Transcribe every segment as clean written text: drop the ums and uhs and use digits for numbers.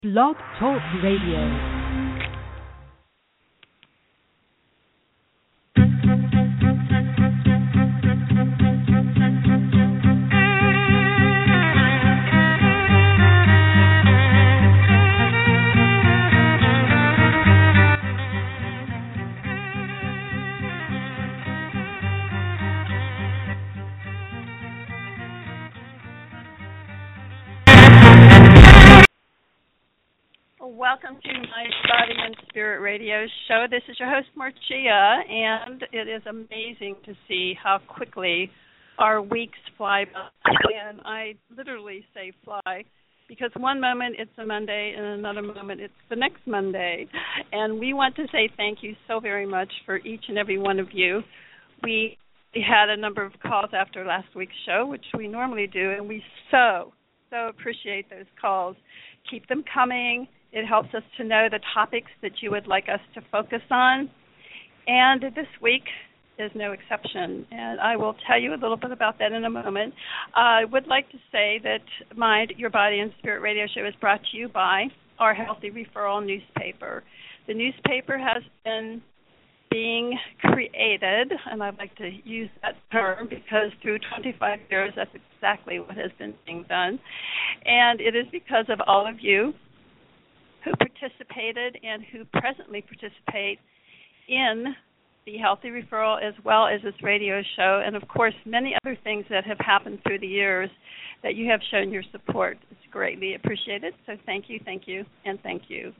Blog Talk Radio. Welcome to my Body and Spirit Radio show. This is your host, Marcia, and it is amazing to see how quickly our weeks fly by. And I literally say fly because one moment it's a Monday and another moment it's the next Monday. And we want to say thank you so very much for each and every one of you. We had a number of calls after last week's show, which we normally do, and we so appreciate those calls. Keep them coming. It helps us to know the topics that you would like us to focus on. And this week is no exception, and I will tell you a little bit about that in a moment. I would like to say that Mind, Your Body, and Spirit Radio Show is brought to you by our Healthy Referral newspaper. The newspaper has been being created, and I'd like to use that term because through 25 years, that's exactly what has been being done. And it is because of all of you who participated and who presently participate in the Healthy Referral as well as this radio show, and of course many other things that have happened through the years that you have shown your support. It's greatly appreciated, so thank you, and thank you.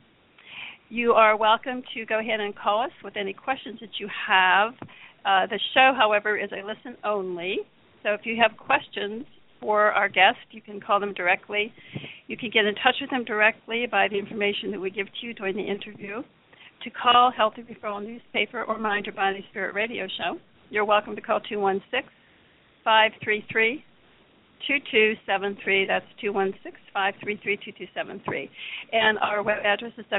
You are welcome to go ahead and call us with any questions that you have. The show, however, is a listen only, so if you have questions for our guest, you can call them directly. You can get in touch with them directly by the information that we give to you during the interview. To call Healthy Referral Newspaper or Mind Your Body Spirit Radio Show, you're welcome to call 216-533-2273. That's 216-533-2273. And our web address is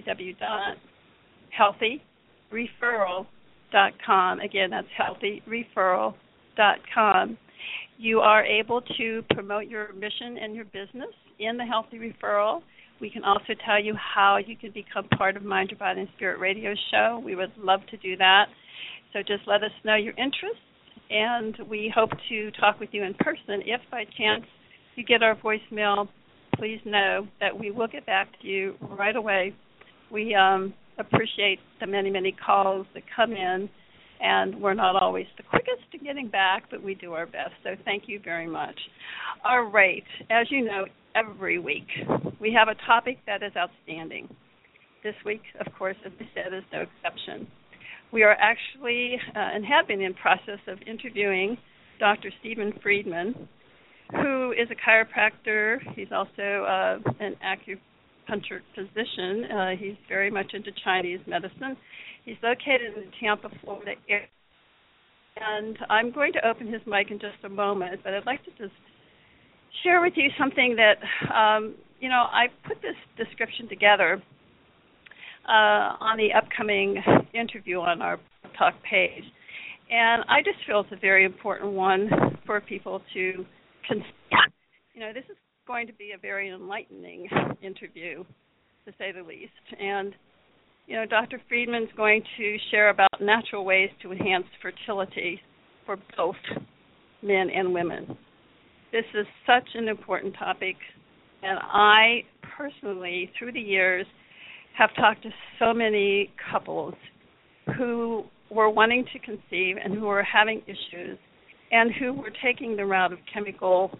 www.healthyreferral.com. Again, that's healthyreferral.com. You are able to promote your mission and your business in the Healthy Referral. We can also tell you how you can become part of Mind Your Body and Spirit Radio Show. We would love to do that. So just let us know your interests, and we hope to talk with you in person. If by chance you get our voicemail, please know that we will get back to you right away. We appreciate the many calls that come in, and we're not always the quickest in getting back, but we do our best. So thank you very much. All right. As you know, every week we have a topic that is outstanding. This week, of course, as I said, is no exception. We are actually and have been in process of interviewing Dr. Stephen Friedman, who is a chiropractor. He's also an acupuncture physician. He's very much into Chinese medicine. He's located in the Tampa, Florida area. And I'm going to open his mic in just a moment, but I'd like to just share with you something that, I put this description together on the upcoming interview on our talk page. And I just feel it's a very important one for people to consider. This is going to be a very enlightening interview, to say the least. And Dr. Friedman's going to share about natural ways to enhance fertility for both men and women. This is such an important topic, and I personally, through the years, have talked to so many couples who were wanting to conceive and who were having issues and who were taking the route of chemical,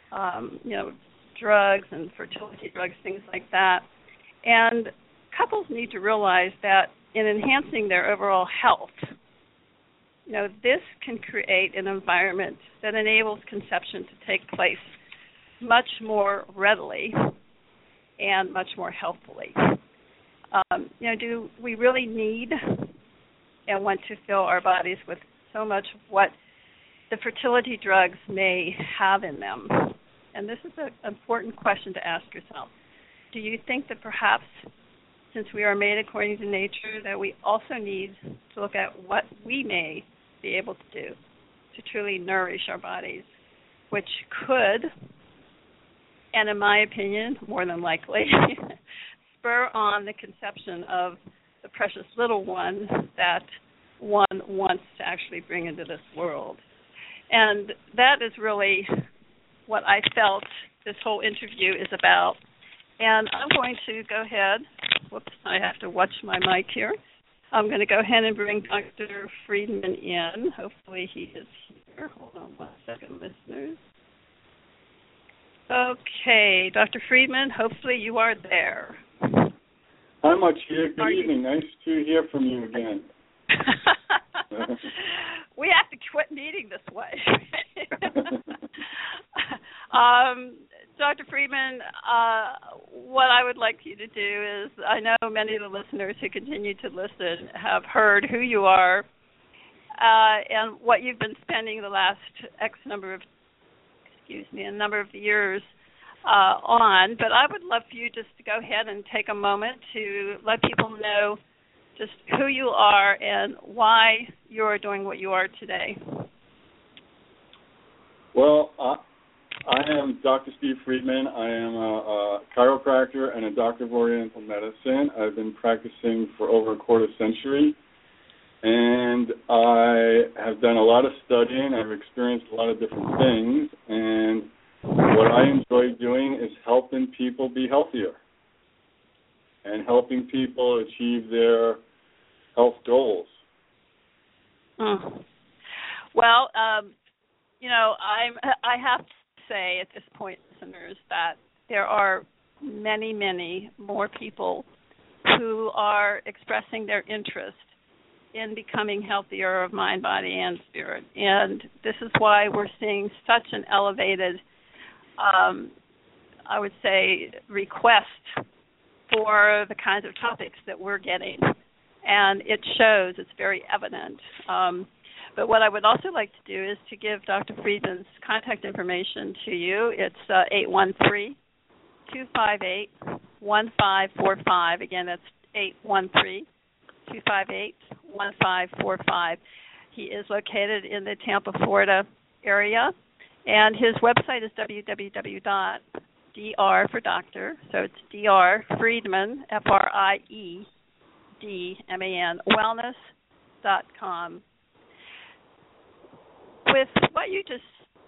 drugs and fertility drugs, things like that. And couples need to realize that in enhancing their overall health, this can create an environment that enables conception to take place much more readily and much more healthfully. Do we really need and want to fill our bodies with so much of what the fertility drugs may have in them? And this is an important question to ask yourself. Do you think that perhaps, since we are made according to nature, that we also need to look at what we may be able to do to truly nourish our bodies, which could, and in my opinion, more than likely, spur on the conception of the precious little one that one wants to actually bring into this world. And that is really what I felt this whole interview is about. And I'm going to go ahead. Whoops, I have to watch my mic here. I'm going to go ahead and bring Dr. Friedman in. Hopefully he is here. Hold on one second, listeners. Okay, Dr. Friedman, hopefully you are there. Hi, Marcia. Good evening. Nice to hear from you again. We have to quit meeting this way. Dr. Friedman, what I would like you to do is, I know many of the listeners who continue to listen have heard who you are and what you've been spending the last a number of years on, but I would love for you just to go ahead and take a moment to let people know just who you are and why you're doing what you are today. Well, I am Dr. Steve Friedman. I am a chiropractor and a doctor of Oriental medicine. I've been practicing for over a quarter century, and I have done a lot of studying. I've experienced a lot of different things, and what I enjoy doing is helping people be healthier and helping people achieve their health goals. Well, I have to say at this point, listeners, that there are many, many more people who are expressing their interest in becoming healthier of mind, body, and spirit. And this is why we're seeing such an elevated, I would say, request for the kinds of topics that we're getting. And it shows, it's very evident. But what I would also like to do is to give Dr. Friedman's contact information to you. It's 813-258-1545. Again, that's 813-258-1545. He is located in the Tampa, Florida area. And his website is www.dr for doctor. So it's Dr. Friedman, FRIEDMAN, wellness.com. With what you just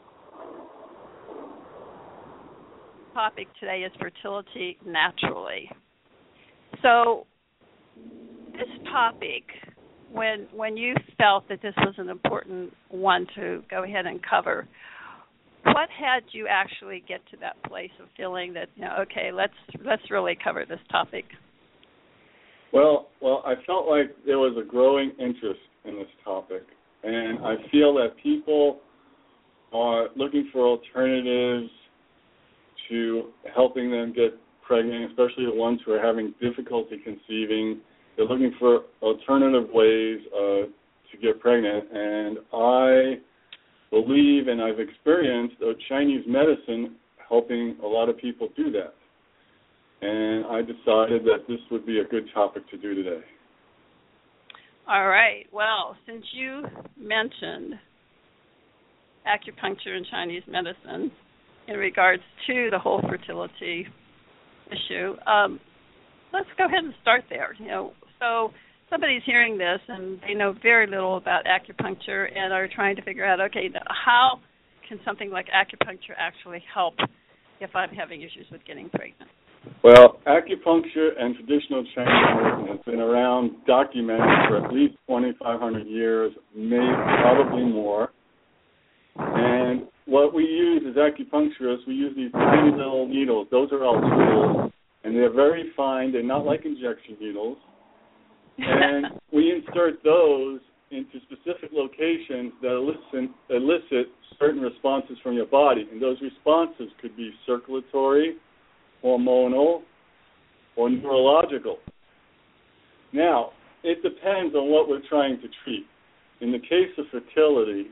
topic today is fertility naturally. So this topic, when you felt that this was an important one to go ahead and cover, what had you actually get to that place of feeling that, okay, let's really cover this topic? Well, I felt like there was a growing interest in this topic. And I feel that people are looking for alternatives to helping them get pregnant, especially the ones who are having difficulty conceiving. They're looking for alternative ways to get pregnant. And I believe, and I've experienced, Chinese medicine helping a lot of people do that. And I decided that this would be a good topic to do today. All right. Well, since you mentioned acupuncture and Chinese medicine in regards to the whole fertility issue, let's go ahead and start there. So somebody's hearing this and they know very little about acupuncture and are trying to figure out, okay, how can something like acupuncture actually help if I'm having issues with getting pregnant? Well, acupuncture and traditional Chinese medicine has been around, documented for at least 2,500 years, maybe probably more. And what we use as acupuncturists, we use these tiny little needles. Those are our tools, and they're very fine. They're not like injection needles. And we insert those into specific locations that elicit certain responses from your body. And those responses could be circulatory, hormonal, or neurological. Now, it depends on what we're trying to treat. In the case of fertility,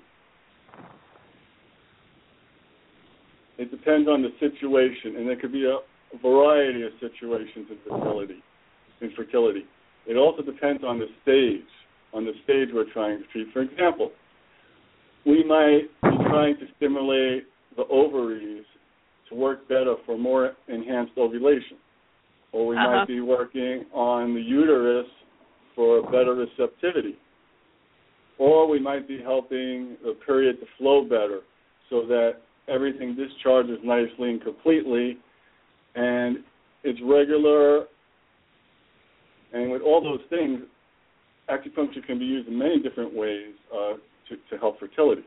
it depends on the situation, and there could be a variety of situations in fertility. It also depends on the stage we're trying to treat. For example, we might be trying to stimulate the ovaries to work better for more enhanced ovulation. or we might be working on the uterus for better receptivity, or we might be helping the period to flow better so that everything discharges nicely and completely, and it's regular. And with all those things, acupuncture can be used in many different ways to help fertility.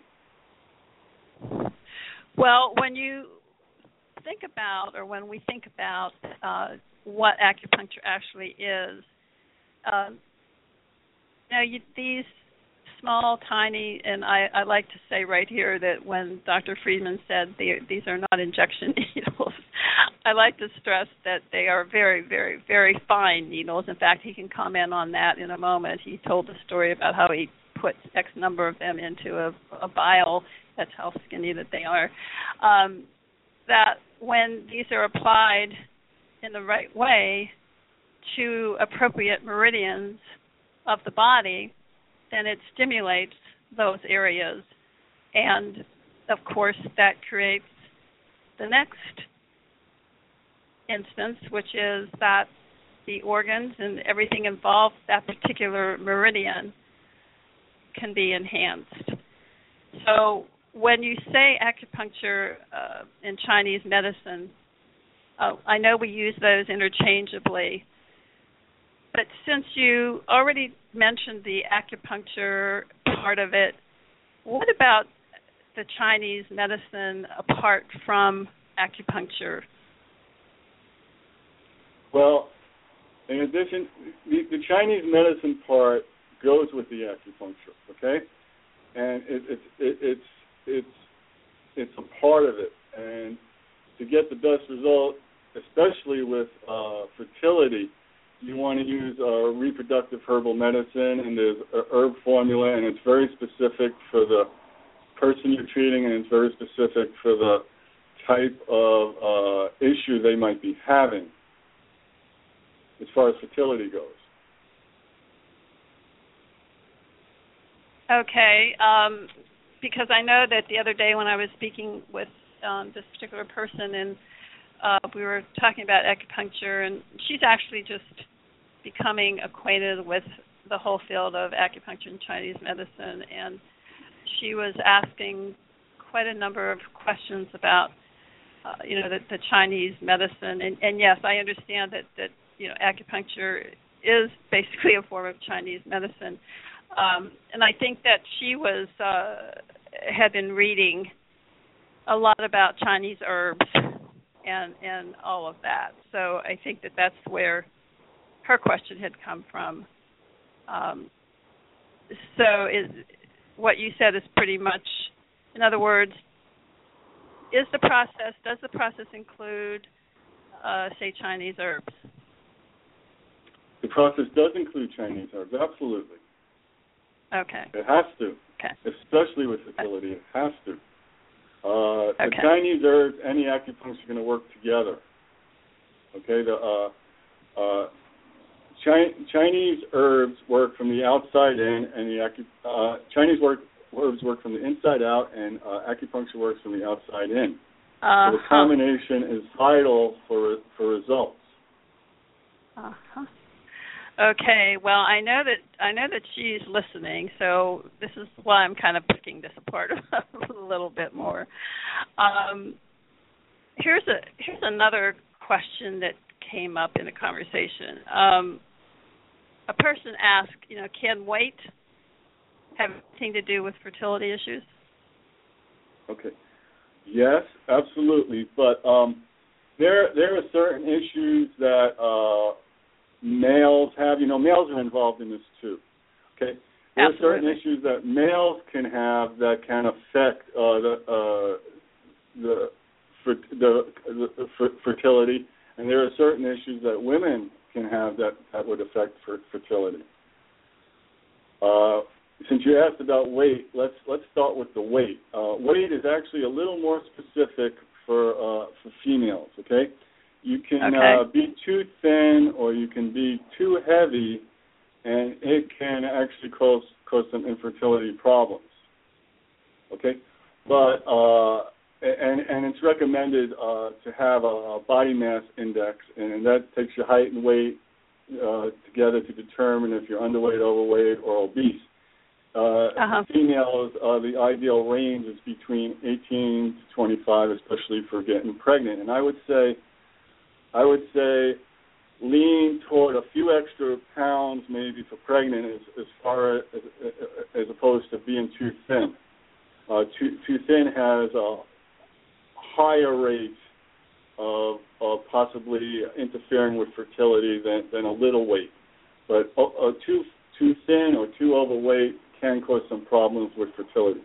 Well, when you think about, or when we think about what acupuncture actually is, these small, tiny, and I like to say right here that when Dr. Friedman said these are not injection needles, I like to stress that they are very, very, very fine needles. In fact, he can comment on that in a moment. He told the story about how he put X number of them into a vial. That's how skinny that they are. That when these are applied in the right way to appropriate meridians of the body, then it stimulates those areas. And, of course, that creates the next instance, which is that the organs and everything involved with that particular meridian can be enhanced. So when you say acupuncture in Chinese medicine, I know we use those interchangeably, but since you already mentioned the acupuncture part of it, what about the Chinese medicine apart from acupuncture? Well, in addition, the Chinese medicine part goes with the acupuncture, okay? And it's a part of it. And to get the best result, especially with fertility, you want to use reproductive herbal medicine, and there's a herb formula, and it's very specific for the person you're treating, and it's very specific for the type of issue they might be having as far as fertility goes. Okay, because I know that the other day when I was speaking with this particular person, and we were talking about acupuncture, and she's actually just becoming acquainted with the whole field of acupuncture and Chinese medicine, and she was asking quite a number of questions about, the Chinese medicine. And yes, I understand that acupuncture is basically a form of Chinese medicine. And I think that she had been reading a lot about Chinese herbs and all of that. So I think that's where her question had come from. What you said is pretty much, in other words, does the process include, say, Chinese herbs? The process does include Chinese herbs, absolutely. Okay. It has to. Okay. Especially with fertility, it has to. The Chinese herbs and the acupuncture are going to work together. Okay. The Chinese herbs work from the outside in, and Chinese herbs work from the inside out, and acupuncture works from the outside in. So the combination is vital for results. Okay, well, I know that she's listening, so this is why I'm kind of picking this apart a little bit more. Here's another question that came up in a conversation. A person asked, can weight have anything to do with fertility issues? Okay. Yes, absolutely, but there are certain issues that males have. Males are involved in this too. Okay, there are certain issues that males can have that can affect the fertility, and there are certain issues that women can have that would affect fertility. Since you asked about weight, let's start with the weight. Weight is actually a little more specific for females. Okay. You can be too thin or you can be too heavy, and it can actually cause some infertility problems. Okay? But and it's recommended to have a body mass index, and that takes your height and weight together to determine if you're underweight, overweight, or obese. Females, the ideal range is between 18 to 25, especially for getting pregnant. And I would say lean toward a few extra pounds maybe for pregnant as far as opposed to being too thin. Too thin has a higher rate of possibly interfering with fertility than a little weight. But too thin or too overweight can cause some problems with fertility.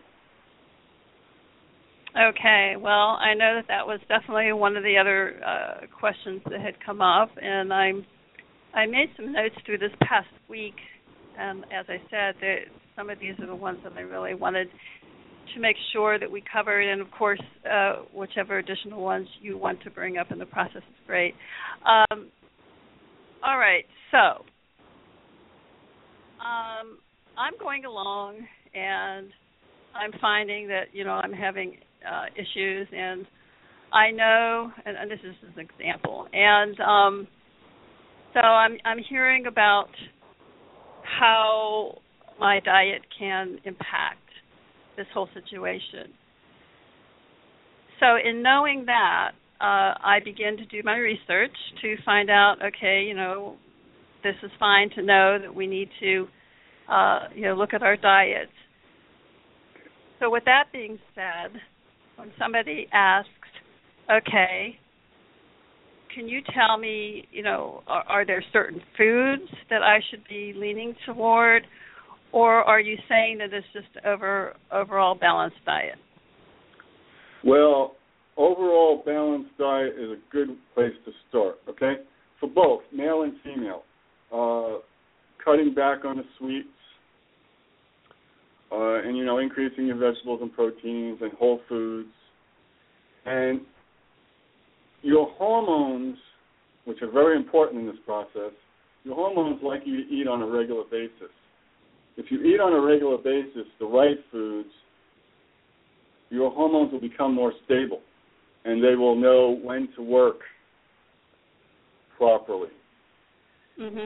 Okay, well, I know that was definitely one of the other questions that had come up, and I made some notes through this past week, and as I said, some of these are the ones that I really wanted to make sure that we covered, and of course, whichever additional ones you want to bring up in the process is great. All right, so I'm going along, and I'm finding that, I'm having issues, and I know, and this is an example, and so I'm hearing about how my diet can impact this whole situation. So in knowing that, I begin to do my research to find out, okay, this is fine to know that we need to, look at our diets. So with that being said, when somebody asks, okay, can you tell me, are there certain foods that I should be leaning toward, or are you saying that it's just overall balanced diet? Well, overall balanced diet is a good place to start, okay? For both, male and female. Cutting back on the sweets, and, increasing your vegetables and proteins and whole foods. And your hormones, which are very important in this process, your hormones like you to eat on a regular basis. If you eat on a regular basis the right foods, your hormones will become more stable, and they will know when to work properly. Mm-hmm.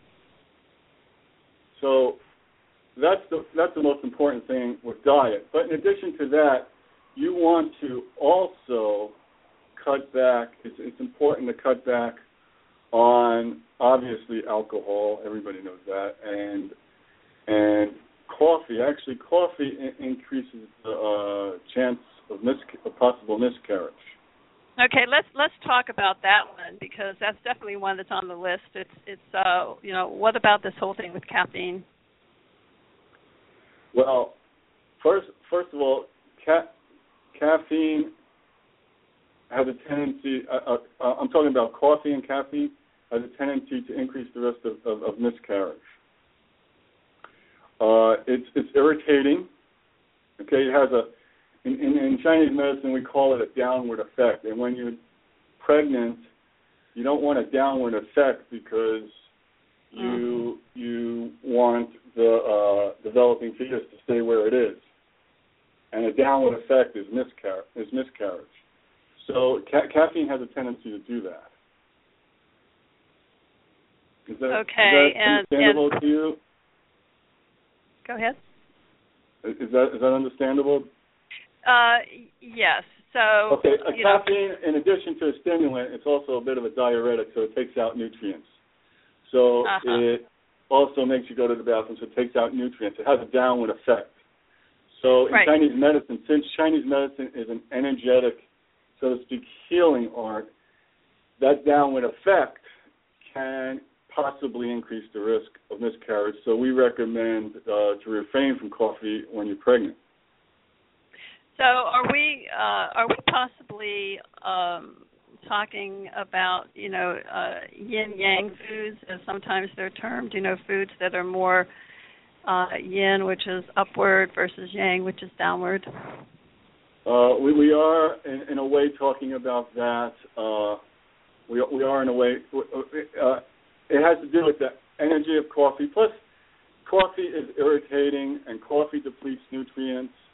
So that's the most important thing with diet. But in addition to that, you want to also cut back. It's important to cut back on, obviously, alcohol. Everybody knows that, and coffee. Actually, coffee increases the chance of a possible miscarriage. Okay, let's talk about that one, because that's definitely one that's on the list. It's what about this whole thing with caffeine? Well, first of all, caffeine has a tendency. I'm talking about coffee and caffeine has a tendency to increase the risk of miscarriage. It's irritating. Okay, it has in Chinese medicine we call it a downward effect, and when you're pregnant, you don't want a downward effect because you want the developing fetus to stay where it is, and a downward effect is miscarriage. So caffeine has a tendency to do that. Is that understandable to you? Go ahead. Is that understandable? Yes. So okay, caffeine, in addition to a stimulant, it's also a bit of a diuretic, so it takes out nutrients. So it also makes you go to the bathroom, so it takes out nutrients. It has a downward effect. So in Chinese medicine, since Chinese medicine is an energetic, so to speak, healing art, that downward effect can possibly increase the risk of miscarriage. So we recommend to refrain from coffee when you're pregnant. So are we possibly talking about, yin-yang foods, as sometimes they're termed, foods that are more yin, which is upward, versus yang, which is downward? We are, in a way, talking about that. We are, in a way, it has to do with the energy of coffee. Plus, coffee is irritating, and coffee depletes nutrients.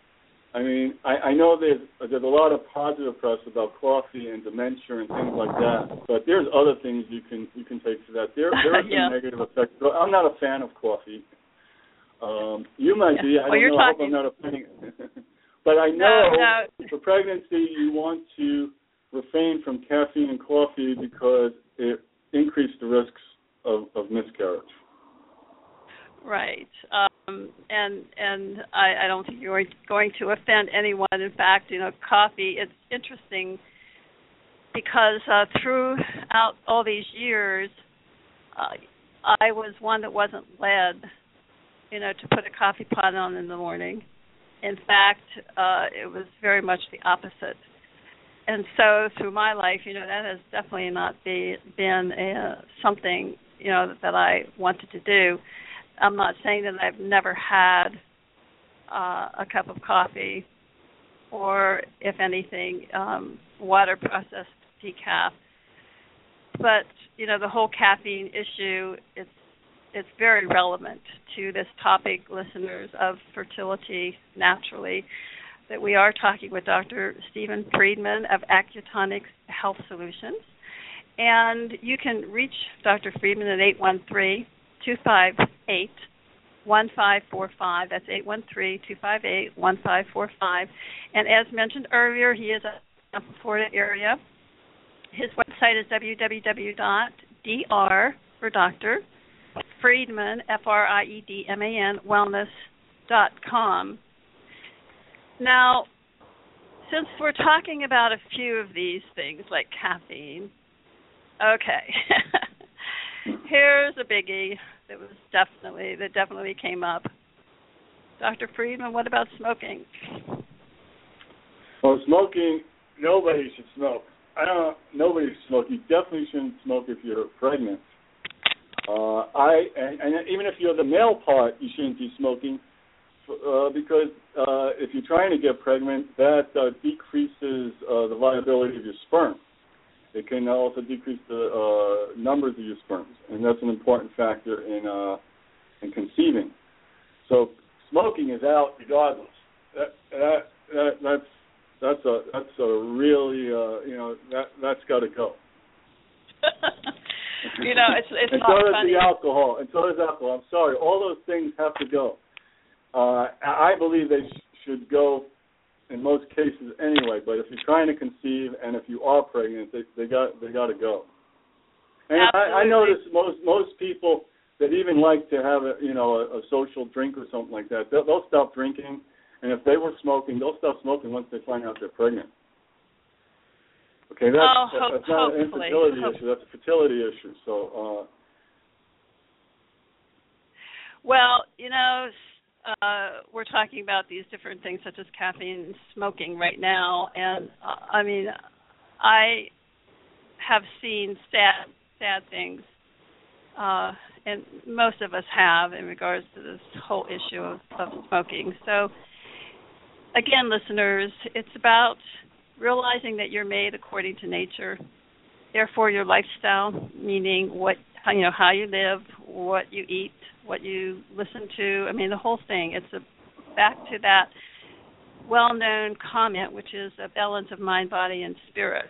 I mean, I know there's a lot of positive press about coffee and dementia and things like that, but there's other things you can take to that. There are some negative effects. I'm not a fan of coffee. You might be. I don't know. I hope I'm not offending. But I know for pregnancy you want to refrain from caffeine and coffee because it increases the risks of miscarriage. Right. And I don't think you're going to offend anyone. In fact, coffee, it's interesting because throughout all these years, I was one that wasn't led, to put a coffee pot on in the morning. In fact, it was very much the opposite. And so through my life, that has definitely not been something, that I wanted to do. I'm not saying that I've never had a cup of coffee or, if anything, water processed decaf. But, the whole caffeine issue, it's very relevant to this topic, listeners, of fertility naturally, that we are talking with Dr. Stephen Friedman of Acutonics Health Solutions. And you can reach Dr. Friedman at 813-258-1545. That's 813-258-1545. And as mentioned earlier, he is in the Florida area. His website is www.dr for Dr. Friedman, Friedman, wellness.com. Now, since we're talking about a few of these things like caffeine, okay, here's a biggie that definitely came up. Dr. Friedman, what about smoking? Well, smoking, nobody should smoke. Nobody should smoke. You definitely shouldn't smoke if you're pregnant. And even if you're the male part, you shouldn't be smoking because if you're trying to get pregnant, that decreases the viability of your sperm. It can also decrease the numbers of your sperms, and that's an important factor in conceiving. So smoking is out regardless. That's a really that's got to go. It's and so does the alcohol. And so does alcohol. I'm sorry. All those things have to go. I believe they should go in most cases anyway. But if you're trying to conceive and if you are pregnant, they got to go. And I notice most people that even like to have a social drink or something like that, they'll stop drinking. And if they were smoking, they'll stop smoking once they find out they're pregnant. Okay, that's not an infertility issue. That's a fertility issue. So, well, we're talking about these different things such as caffeine and smoking right now, and I have seen sad things, and most of us have in regards to this whole issue of smoking. So, again, listeners, it's about realizing that you're made according to nature. Therefore, your lifestyle, meaning how you live, what you eat, what you listen to, the whole thing. It's back to that well-known comment, which is a balance of mind, body, and spirit.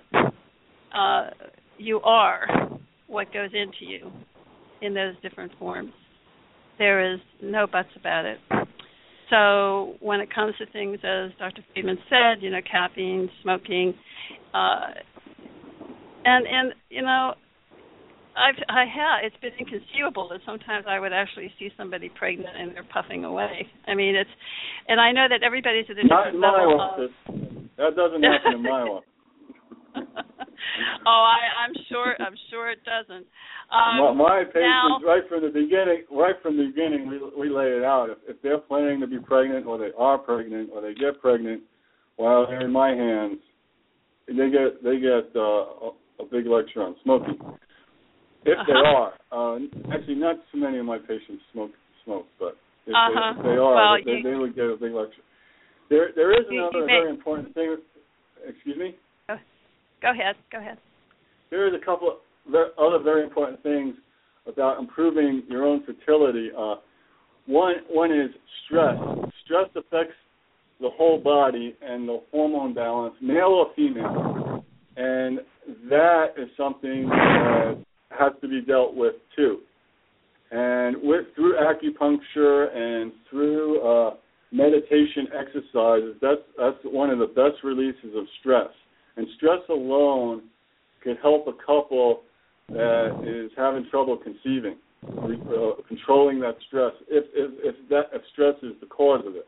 You are what goes into you in those different forms. There is no buts about it. So when it comes to things, as Dr. Friedman said, caffeine, smoking, it's been inconceivable that sometimes I would actually see somebody pregnant and they're puffing away. And I know that everybody's at a different level. Not in my office. That doesn't happen in my office. I'm sure it doesn't. My patients, right from the beginning, we lay it out. If they're planning to be pregnant, or they are pregnant, or they get pregnant while they're in my hands, they get a big lecture on smoking. If they are, actually, not too many of my patients smoke, but if they are, they would get a big lecture. There is another very important thing. Excuse me. Go ahead. There is a couple of other very important things about improving your own fertility. One is stress. Stress affects the whole body and the hormone balance, male or female. And that is something that has to be dealt with too. And through acupuncture and through meditation exercises, that's one of the best releases of stress. And stress alone could help a couple that is having trouble conceiving, controlling that stress, if stress is the cause of it.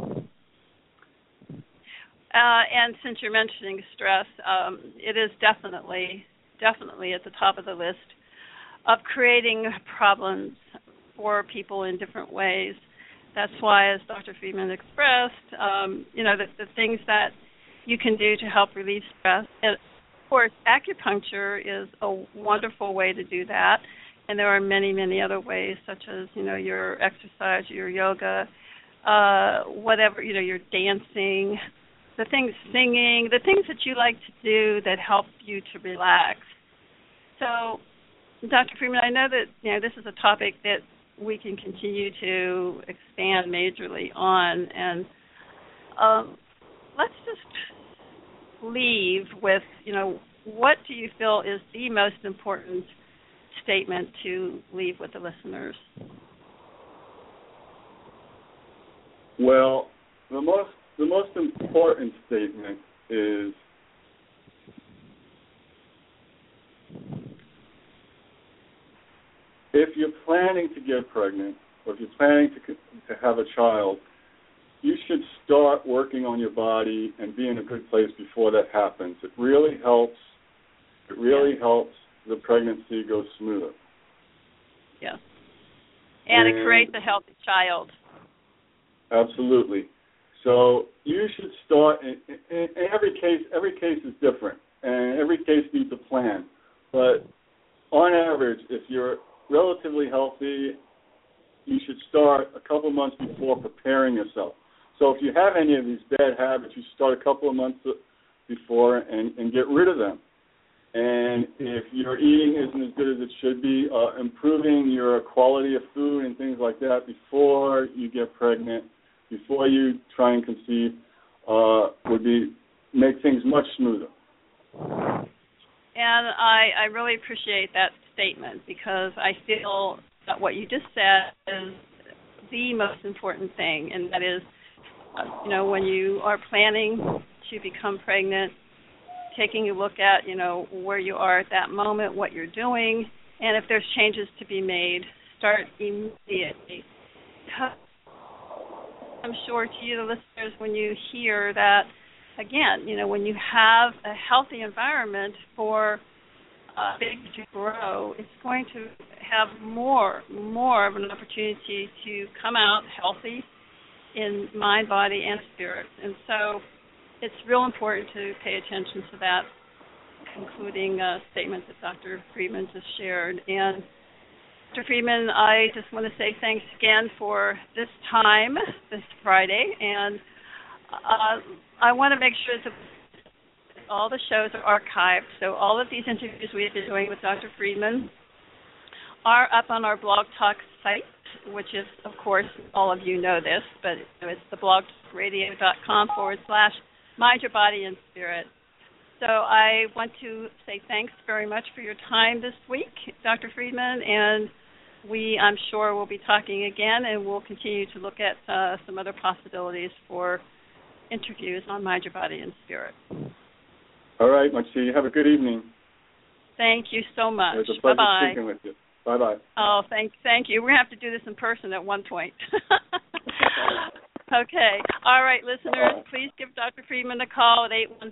And since you're mentioning stress, it is definitely at the top of the list of creating problems for people in different ways. That's why, as Dr. Friedman expressed, the things that you can do to help relieve stress. And of course, acupuncture is a wonderful way to do that. And there are many, many other ways, such as, your exercise, your yoga, whatever, your dancing, singing, the things that you like to do that help you to relax. So, Dr. Friedman, I know that this is a topic that we can continue to expand majorly on, and let's just leave with what do you feel is the most important statement to leave with the listeners? Well, the most important statement is if you're planning to get pregnant, or if you're planning to have a child, you should start working on your body and be in a good place before that happens. It really helps. It really helps the pregnancy go smoother. Yeah. And it creates a healthy child. Absolutely. So you should start. In every case is different, and every case needs a plan. But on average, if you're relatively healthy, you should start a couple months before preparing yourself. So if you have any of these bad habits, you start a couple of months before and get rid of them. And if your eating isn't as good as it should be, improving your quality of food and things like that before you get pregnant, before you try and conceive, would make things much smoother. And I really appreciate that statement, because I feel that what you just said is the most important thing, and that is, when you are planning to become pregnant, taking a look at, where you are at that moment, what you're doing, and if there's changes to be made, start immediately. I'm sure to you, the listeners, when you hear that, again, when you have a healthy environment for baby to grow, it's going to have more of an opportunity to come out healthy in mind, body, and spirit. And so it's real important to pay attention to that concluding statement that Dr. Friedman just shared. And Dr. Friedman, I just want to say thanks again for this time, this Friday, and I want to make sure that all the shows are archived. So all of these interviews we've been doing with Dr. Friedman are up on our Blog Talk site, which is, of course, all of you know this, but it's the blogtalkradio.com/Mind Your Body and Spirit. So I want to say thanks very much for your time this week, Dr. Friedman, and I'm sure we'll be talking again, and we'll continue to look at some other possibilities for interviews on Mind Your Body and Spirit. All right, Marcia, have a good evening. Thank you so much. It was a pleasure Bye-bye. speaking with you. Bye-bye. Oh, thank you. We're going to have to do this in person at one point. Okay. All right, listeners, please give Dr. Friedman a call at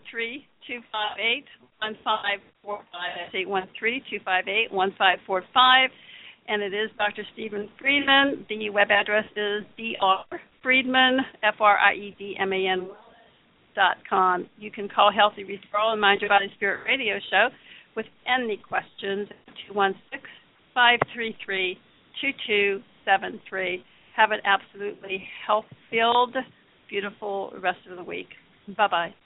813-258-1545. That's 813-258-1545. And it is Dr. Stephen Friedman. The web address is drfriedman, FRIEDMAN.com. You can call Healthy Referral and Mind Your Body Spirit Radio Show with any questions at 216-533-2273. Have an absolutely health-filled, beautiful rest of the week. Bye-bye.